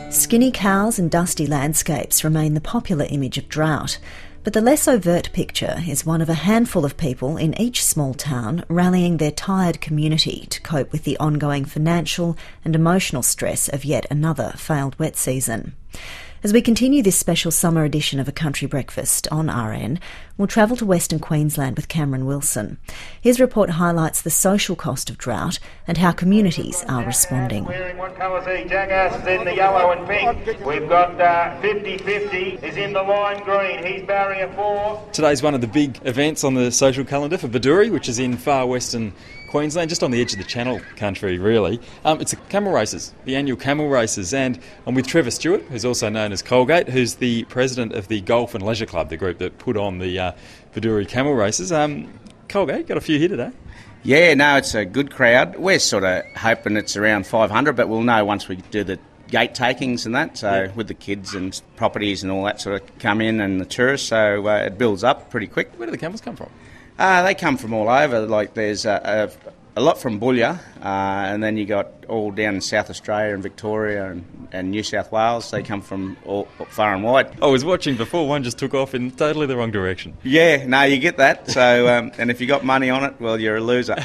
Skinny cows and dusty landscapes remain the popular image of drought, but the less overt picture is one of a handful of people in each small town rallying their tired community to cope with the ongoing financial and emotional stress of yet another failed wet season. As we continue this special summer edition of A Country Breakfast on RN, we'll travel to Western Queensland with Cameron Wilson. His report highlights the social cost of drought and how communities are responding. Wearing what colours he? Jackass is in the yellow and pink. We've got 50-50 is in the lime green. He's barrier 4. Today's one of the big events on the social calendar for Bedourie, which is in far western Queensland, just on the edge of the Channel Country, really. It's the camel races, the annual camel races, and I'm with Trevor Stewart, who's also known as Colgate, who's the president of the Golf and Leisure Club, the group that put on the Bedourie camel races. Colgate, got a few here today. Yeah, no, it's a good crowd. We're sort of hoping it's around 500, but we'll know once we do the gate takings and that, so yeah, with the kids and properties and all that sort of come in and the tourists, so it builds up pretty quick. Where do the camels come from? They come from all over. Like there's a lot from Boulia, and then you got all down in South Australia and Victoria and New South Wales. They come from all far and wide. I was watching before, one just took off in totally the wrong direction. Yeah, no, you get that. So, and if you got money on it, well, you're a loser.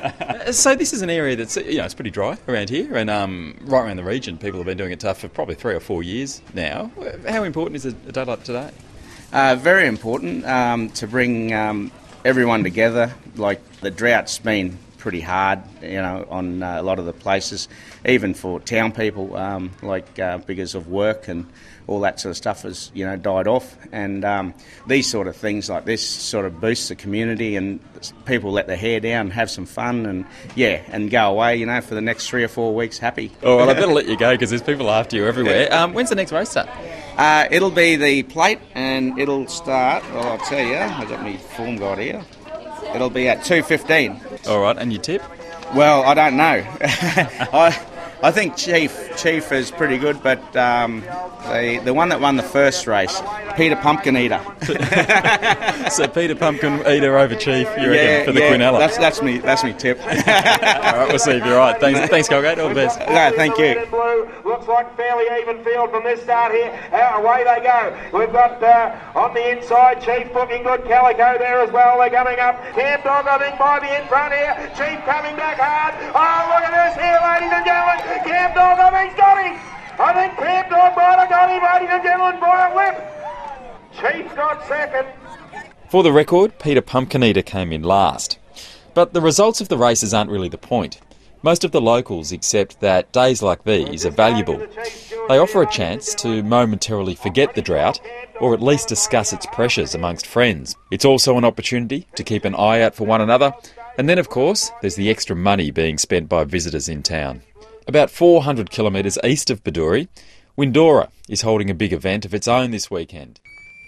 So this is an area that's, it's pretty dry around here, and right around the region, people have been doing it tough for probably 3 or 4 years now. How important is a day like today? Very important to bring everyone together. Like the drought's been pretty hard, on a lot of the places, even for town people, because of work and all that sort of stuff has, died off. And these sort of things like this sort of boosts the community, and people let their hair down, have some fun, and go away, for the next 3 or 4 weeks happy. Oh, well, I better let you go because there's people after you everywhere. When's the next race start? It'll be the plate, and it'll start, well, I'll tell you, I've got my form guide here. It'll be at 2:15. All right, and your tip? Well, I don't know. I think Chief is pretty good, but the one that won the first race, Peter Pumpkin Eater. So Peter Pumpkin Eater over Chief, you reckon, for the Quinella? That's me tip. All right, we'll see if you're right. Thanks, Colgate. All the best. No, thank you. Looks like fairly even field from this start here. Away they go. We've got on the inside Chief looking good. Calico there as well. They're coming up. Camp Dog, I think, might be in front here. Chief coming back hard. Oh, look at this here, ladies and gentlemen. Camp Dog, I think's got him. I think Camp Dog might have got him, ladies and gentlemen, by a whip. Chief got second. For the record, Peter Pumpkin Eater came in last. But the results of the races aren't really the point. Most of the locals accept that days like these are valuable. They offer a chance to momentarily forget the drought, or at least discuss its pressures amongst friends. It's also an opportunity to keep an eye out for one another, and then of course there's the extra money being spent by visitors in town. About 400 kilometres east of Bedourie, Windora is holding a big event of its own this weekend.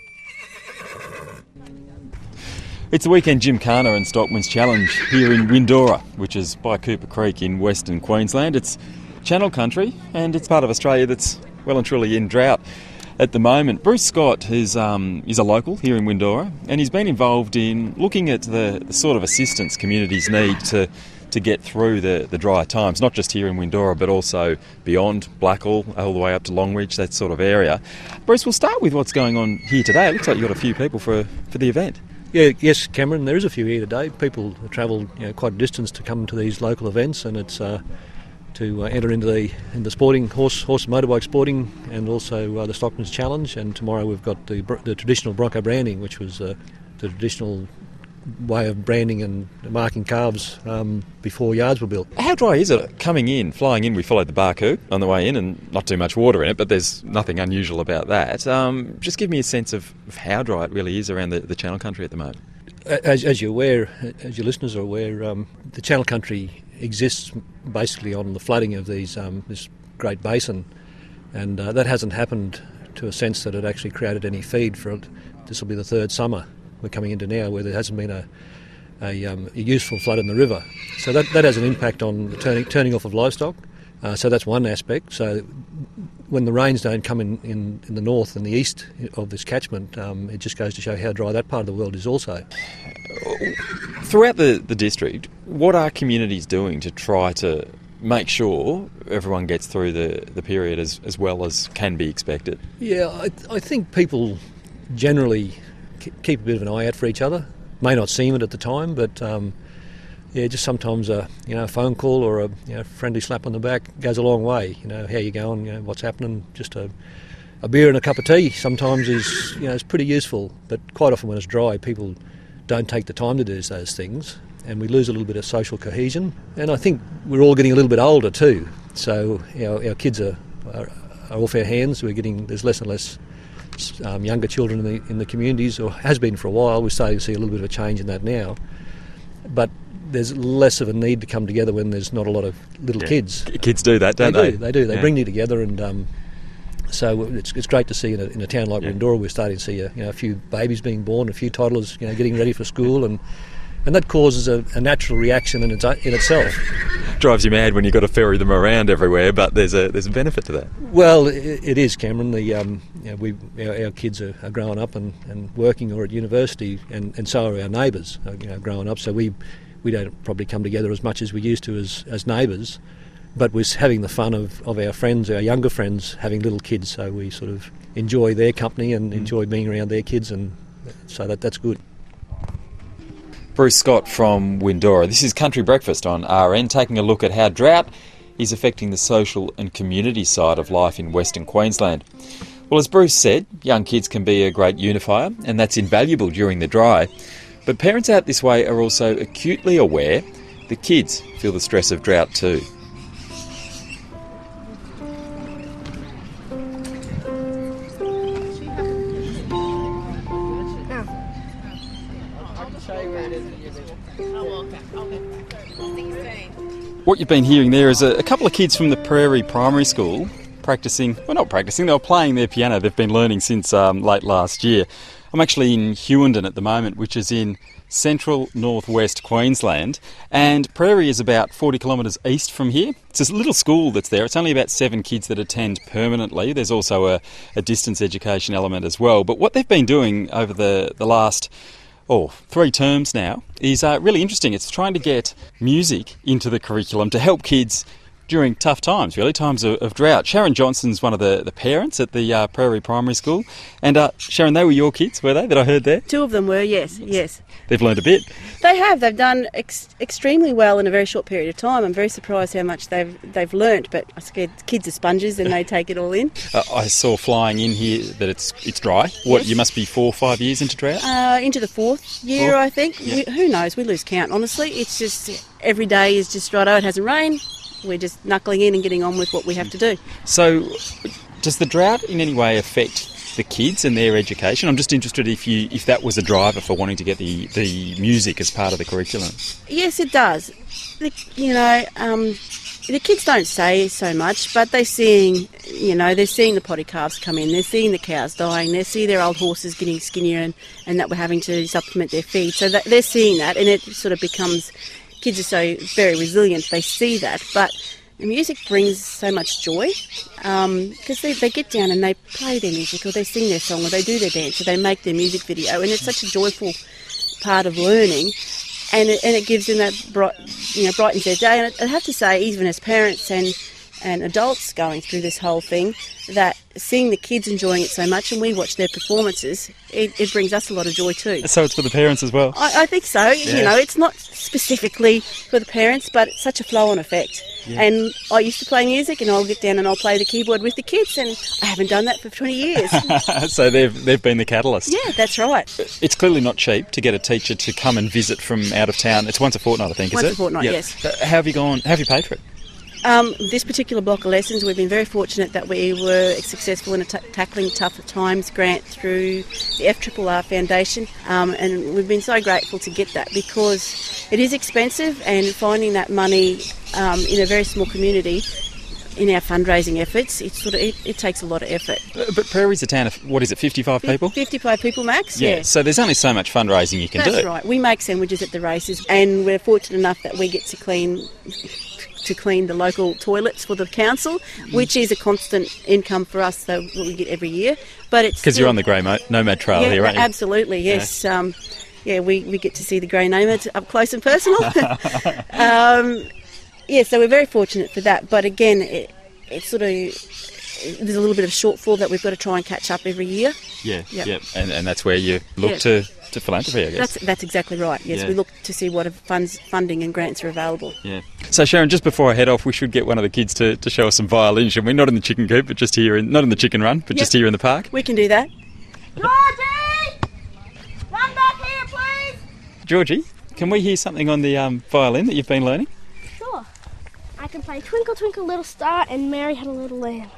It's the weekend Gymkhana and Stockman's Challenge here in Windora, which is by Cooper Creek in Western Queensland. It's Channel Country, and it's part of Australia that's well and truly in drought at the moment. Bruce Scott is a local here in Windora, and he's been involved in looking at the sort of assistance communities need to get through the dry times, not just here in Windora, but also beyond Blackall, all the way up to Longreach, that sort of area. Bruce, we'll start with what's going on here today. It looks like you've got a few people for the event. Yes, Cameron, there is a few here today. People travel quite a distance to come to these local events, and it's to enter into the sporting horse and motorbike sporting, and also the Stockman's Challenge. And tomorrow we've got the traditional Bronco branding, which was the traditional way of branding and marking calves before yards were built. How dry is it flying in? We followed the Barcoo on the way in, and not too much water in it, but there's nothing unusual about that. Just give me a sense of how dry it really is around the Channel Country at the moment. As you're aware, as your listeners are aware, the Channel Country exists basically on the flooding of this Great Basin, and that hasn't happened to a sense that it actually created any feed for it. This will be the third summer we're coming into now where there hasn't been a useful flood in the river. So that has an impact on the turning off of livestock. So that's one aspect. So when the rains don't come in the north and the east of this catchment, it just goes to show how dry that part of the world is also. Throughout the district, what are communities doing to try to make sure everyone gets through the period as well as can be expected? Yeah, I think people generally keep a bit of an eye out for each other. May not seem it at the time, but just sometimes a phone call or a friendly slap on the back goes a long way. How you going? What's happening? Just a beer and a cup of tea sometimes is pretty useful. But quite often when it's dry, people don't take the time to do those things, and we lose a little bit of social cohesion. And I think we're all getting a little bit older too, so our kids are off our hands. There's less and less younger children in the communities, or has been for a while. We're starting to see a little bit of a change in that now, but there's less of a need to come together when there's not a lot of little kids. Kids do that, don't they? They do. They bring you together, and so it's great to see in a town like Windora. We're starting to see a few babies being born, a few toddlers getting ready for school, and that causes a natural reaction in itself. Drives you mad when you've got to ferry them around everywhere, but there's a benefit to that. Well, it is, Cameron. Our kids are growing up and working or at university, and so are our neighbours growing up. So we don't probably come together as much as we used to as neighbours, but we're having the fun of our friends, our younger friends, having little kids. So we sort of enjoy their company and enjoy being around their kids, and so that's good. Bruce Scott from Windora. This is Country Breakfast on RN, taking a look at how drought is affecting the social and community side of life in Western Queensland. Well, as Bruce said, young kids can be a great unifier, and that's invaluable during the dry. But parents out this way are also acutely aware the kids feel the stress of drought too. What you've been hearing there is a couple of kids from the Prairie Primary School they were playing their piano. They've been learning since late last year. I'm actually in Hughenden at the moment, which is in central northwest Queensland, and Prairie is about 40 kilometres east from here. It's a little school that's there. It's only about 7 kids that attend permanently. There's also a distance education element as well. But what they've been doing over the last 3 terms now is really interesting. It's trying to get music into the curriculum to help kids during tough times, really, times of drought. Sharon Johnson's one of the parents at the Prairie Primary School. And Sharon, they were your kids, were they, that I heard there? 2 of them were, yes. They've learned a bit. They have. They've done extremely well in a very short period of time. I'm very surprised how much they've learnt, but I scared kids are sponges and they take it all in. I saw flying in here that it's dry. What, yes. You must be 4 or 5 years into drought? Into the 4th year, I think. Yeah. Who knows? We lose count, honestly. It's just every day is just right. It hasn't rained. We're just knuckling in and getting on with what we have to do. So, does the drought in any way affect the kids and their education? I'm just interested if that was a driver for wanting to get the music as part of the curriculum. Yes, it does. The kids don't say so much, but they're seeing the potty calves come in. They're seeing the cows dying. They see their old horses getting skinnier and that we're having to supplement their feed. So they're seeing that, and it sort of becomes. Kids are so very resilient, they see that, but the music brings so much joy because they get down and they play their music or they sing their song or they do their dance or they make their music video, and it's such a joyful part of learning, and it gives them that brightens their day. And I have to say, even as parents and adults going through this whole thing, that seeing the kids enjoying it so much and we watch their performances, it brings us a lot of joy too. So it's for the parents as well? I think so. Yeah. It's not specifically for the parents, but it's such a flow-on effect. Yeah. And I used to play music, and I'll get down and I'll play the keyboard with the kids, and I haven't done that for 20 years. So they've been the catalyst. Yeah, that's right. It's clearly not cheap to get a teacher to come and visit from out of town. It's once a fortnight, I think, is it? Once a fortnight, yes. How have you paid for it? This particular block of lessons, we've been very fortunate that we were successful in a Tackling Tough Times grant through the FRRR Foundation, and we've been so grateful to get that because it is expensive, and finding that money in a very small community in our fundraising efforts, it takes a lot of effort. But Prairie's a town of, 55 people? 55 people max, yeah. So there's only so much fundraising you can do. That's right. We make sandwiches at the races, and we're fortunate enough that we get to clean the local toilets for the council, which is a constant income for us that we get every year. But it's because you're on the Grey Nomad Trail here, aren't you? Absolutely, yes. Yeah. We get to see the Grey Nomads up close and personal. Yeah, so we're very fortunate for that. But again, it's sort of, there's a little bit of shortfall that we've got to try and catch up every year. Yeah, Yep. yeah. And that's where you look to philanthropy, I guess. That's exactly right. Yes, Yeah. we look to see what funding and grants are available. Yeah. So Sharon, just before I head off, we should get one of the kids to show us some violin, shouldn't we? Not in the chicken coop, but just here not in the chicken run, but just here in the park. We can do that. Georgie! Run back here, please! Georgie, can we hear something on the violin that you've been learning? Sure. I can play Twinkle Twinkle Little Star and Mary Had a Little Lamb.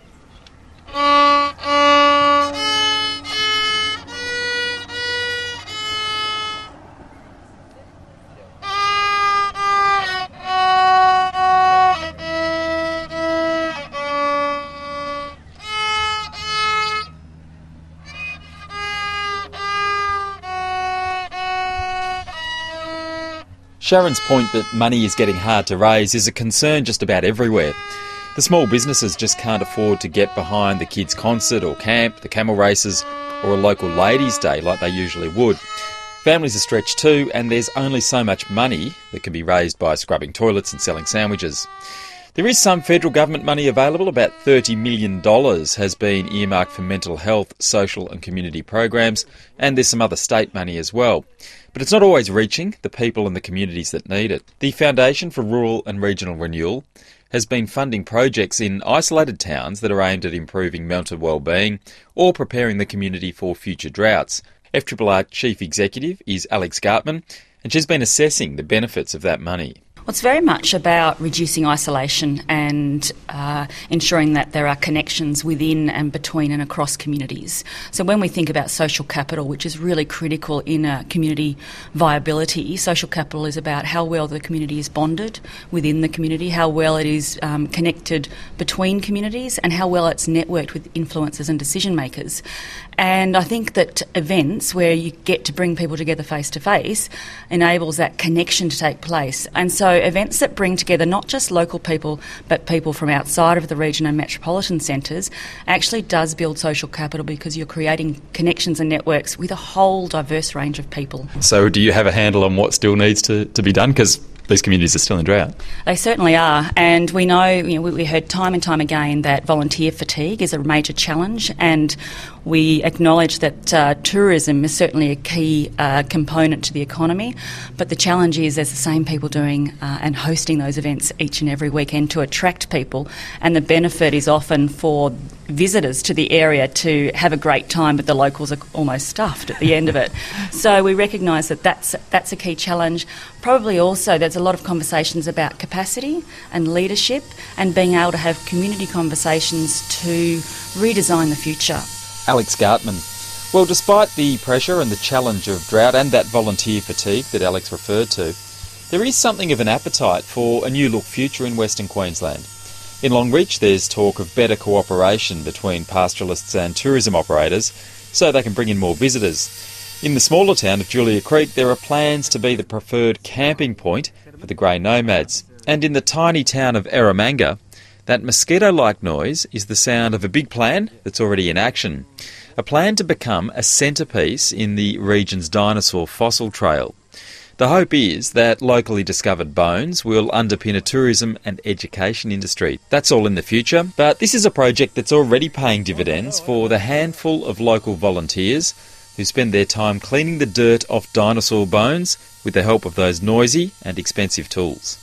Sharon's point that money is getting hard to raise is a concern just about everywhere. The small businesses just can't afford to get behind the kids' concert or camp, the camel races, or a local ladies' day like they usually would. Families are stretched too, and there's only so much money that can be raised by scrubbing toilets and selling sandwiches. There is some federal government money available. About $30 million has been earmarked for mental health, social and community programs, and there's some other state money as well. But it's not always reaching the people and the communities that need it. The Foundation for Rural and Regional Renewal has been funding projects in isolated towns that are aimed at improving mental wellbeing or preparing the community for future droughts. FRRR Chief Executive is Alex Gartman, and she's been assessing the benefits of that money. Well, it's very much about reducing isolation and ensuring that there are connections within and between and across communities. So when we think about social capital, which is really critical in a community viability, social capital is about how well the community is bonded within the community, how well it is connected between communities, and how well it's networked with influencers and decision makers. And I think that events where you get to bring people together face to face enables that connection to take place. And so events that bring together not just local people but people from outside of the region and metropolitan centres actually does build social capital, because you're creating connections and networks with a whole diverse range of people. So do you have a handle on what still needs to be done? Because these communities are still in drought. They certainly are, and we know, we heard time and time again that volunteer fatigue is a major challenge, and we acknowledge that tourism is certainly a key component to the economy, but the challenge is there's the same people doing and hosting those events each and every weekend to attract people, and the benefit is often for visitors to the area to have a great time, but the locals are almost stuffed at the end of it. So we recognise that that's a key challenge. Probably also there's a lot of conversations about capacity and leadership and being able to have community conversations to redesign the future. Alex Gartman. Well, despite the pressure and the challenge of drought and that volunteer fatigue that Alex referred to, there is something of an appetite for a new look future in Western Queensland. In Longreach, there's talk of better cooperation between pastoralists and tourism operators so they can bring in more visitors. In the smaller town of Julia Creek, there are plans to be the preferred camping point for the grey nomads. And in the tiny town of Eromanga, that mosquito-like noise is the sound of a big plan that's already in action. A plan to become a centrepiece in the region's dinosaur fossil trail. The hope is that locally discovered bones will underpin a tourism and education industry. That's all in the future, but this is a project that's already paying dividends for the handful of local volunteers who spend their time cleaning the dirt off dinosaur bones with the help of those noisy and expensive tools.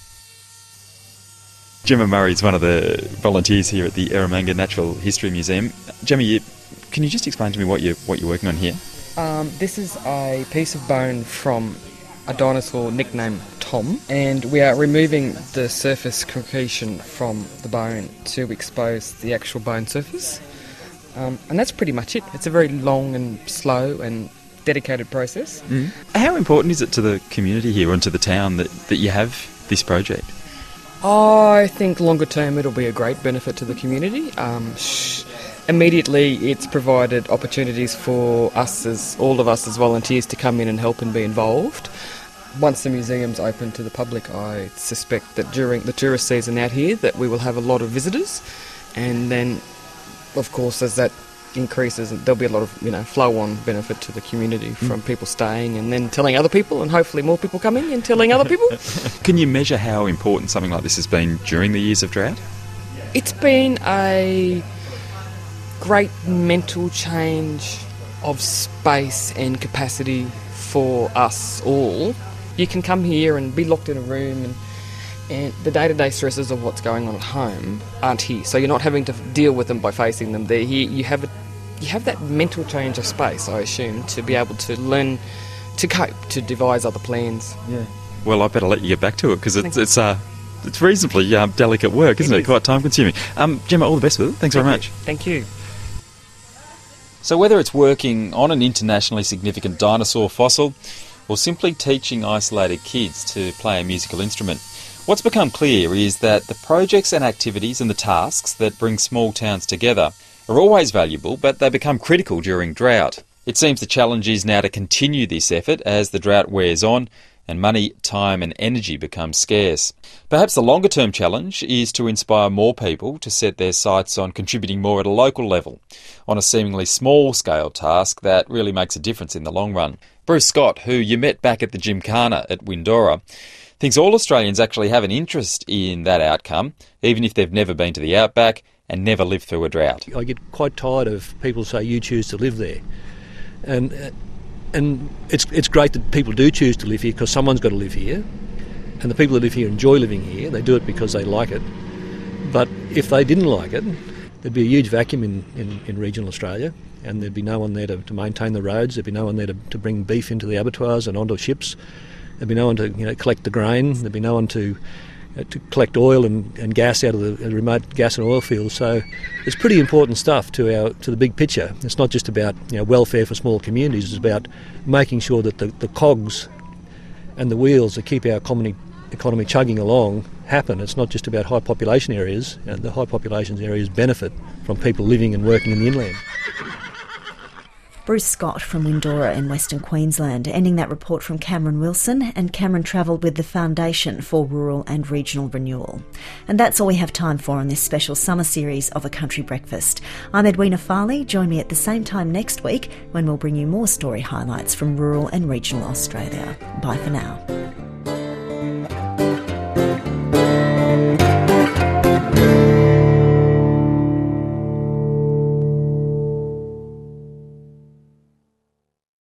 Gemma Murray is one of the volunteers here at the Eromanga Natural History Museum. Gemma, can you just explain to me what you're working on here? This is a piece of bone from a dinosaur nicknamed Tom, and we are removing the surface concretion from the bone to expose the actual bone surface. And that's pretty much it. It's a very long and slow and dedicated process. Mm. How important is it to the community here and to the town that you have this project? I think longer term it'll be a great benefit to the community. Immediately it's provided opportunities for all of us as volunteers to come in and help and be involved. Once the museum's open to the public, I suspect that during the tourist season out here that we will have a lot of visitors, and then of course as that increases, there'll be a lot of flow-on benefit to the community from people staying and then telling other people, and hopefully more people coming and telling other people. Can you measure how important something like this has been during the years of drought? It's been a great mental change of space and capacity for us all. You can come here and be locked in a room, and the day-to-day stresses of what's going on at home aren't here. So you're not having to deal with them by facing them. They're here. You have that mental change of space, I assume, to be able to learn to cope, to devise other plans. Yeah. Well, I better let you get back to it, because it's reasonably delicate work, isn't it? Quite time-consuming. Gemma, all the best with it. Thanks very much. Thank you. So whether it's working on an internationally significant dinosaur fossil or simply teaching isolated kids to play a musical instrument, what's become clear is that the projects and activities and the tasks that bring small towns together are always valuable, but they become critical during drought. It seems the challenge is now to continue this effort as the drought wears on and money, time and energy become scarce. Perhaps the longer-term challenge is to inspire more people to set their sights on contributing more at a local level, on a seemingly small-scale task that really makes a difference in the long run. Bruce Scott, who you met back at the Gymkhana at Windora, thinks all Australians actually have an interest in that outcome, even if they've never been to the outback and never lived through a drought. I get quite tired of people say, you choose to live there. And it's great that people do choose to live here, because someone's got to live here. And the people that live here enjoy living here. They do it because they like it. But if they didn't like it, there'd be a huge vacuum in regional Australia, and there'd be no one there to maintain the roads. There'd be no one there to bring beef into the abattoirs and onto ships. There'd be no one to collect the grain. There'd be no one to collect oil and gas out of the remote gas and oil fields. So it's pretty important stuff to the big picture. It's not just about welfare for small communities. It's about making sure that the cogs and the wheels that keep our economy chugging along happen. It's not just about high population areas. The high population areas benefit from people living and working in the inland. Bruce Scott from Windora in Western Queensland, ending that report from Cameron Wilson, and Cameron travelled with the Foundation for Rural and Regional Renewal. And that's all we have time for on this special summer series of A Country Breakfast. I'm Edwina Farley. Join me at the same time next week when we'll bring you more story highlights from rural and regional Australia. Bye for now.